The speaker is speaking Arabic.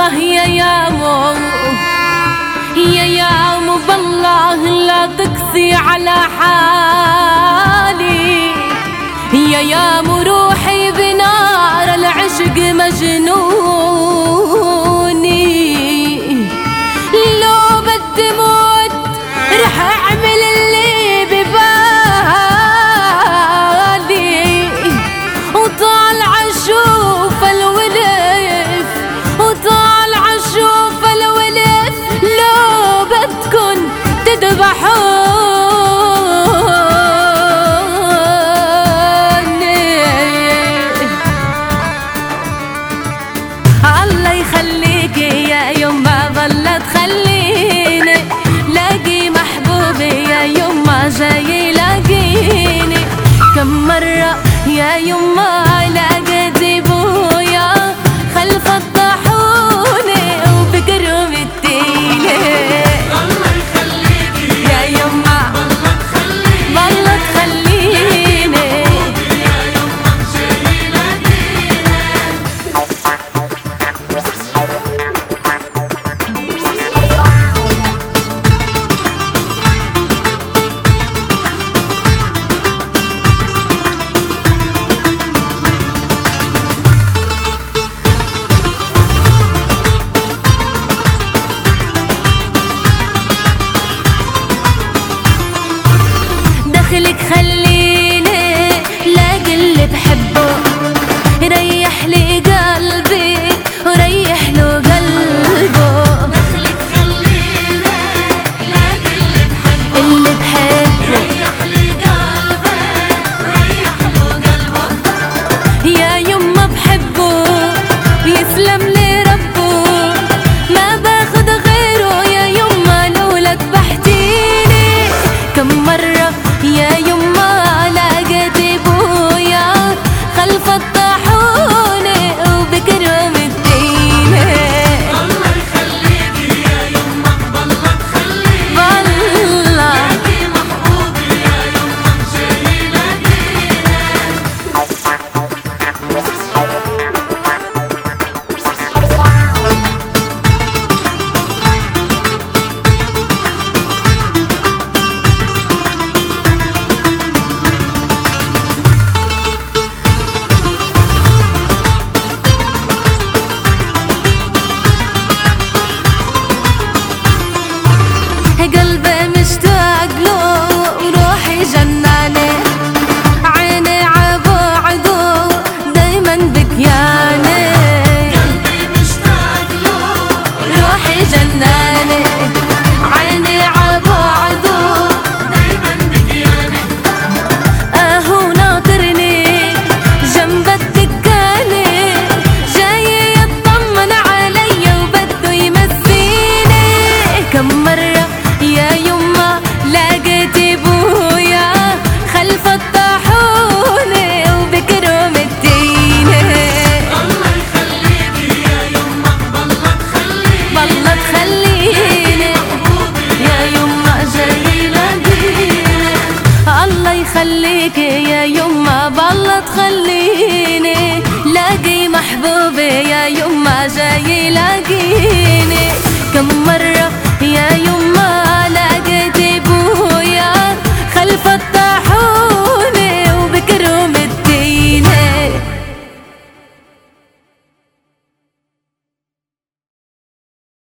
بالله يا يامو، يا يامو بالله لا تقسي على حالي، يا يامو روحي بنار العشق مجنوني، لو بدي موت رح اعمل اللي ببالي، وطالعة اشوف الولف، وطالعة اشوف الولف، لو بدكن تذبحوني. الله يخليكي يا يما ظلت خليني لاقي محبوبي، يا يما جاي لاقيني، كم مرة يا يما لقيت ابويا خلف الطاحونة وبقرب التينة. الله يخليكي يا يما ظلت خليني، يا يما جاي لاقيني. دخلك خليني لاقي اللي بحبه، ريح لي قلبي وريح له قلبه. دخلك خليني لاقي اللي بحبه، ريح لي قلبي وريح له قلبه. يا يما بحبه ويسلم لي ربه، ما باخد غيره يا يما لولا ذبحتيني. كم مرة يا يما لقيت ابويا خلف الطاحونة وبكرم الدينة. الله يخليكي يا يما ظلت خليني، لاقي محبوبي يا يما جاي لاقيني. قلبي مشتاق له وروحي جناني، عيني عبعده دايما بكياني. قلبي مشتاق له وروحي جناني، عيني عبعده دايما بكياني. اهو ناطرني جنب الدكاني، جاي يطمن علي وبده يمسيني. كم مرة يا يما لقيت ابويا خلف الطاحونة وبكرم الدينة. الله يخليكي يا يما ظلت خليني، يا يما جاي لاقيني. الله يخليكي يا يما ظلت خليني لاقي محبوبي، يا يما جاي لاقيني. كم مرة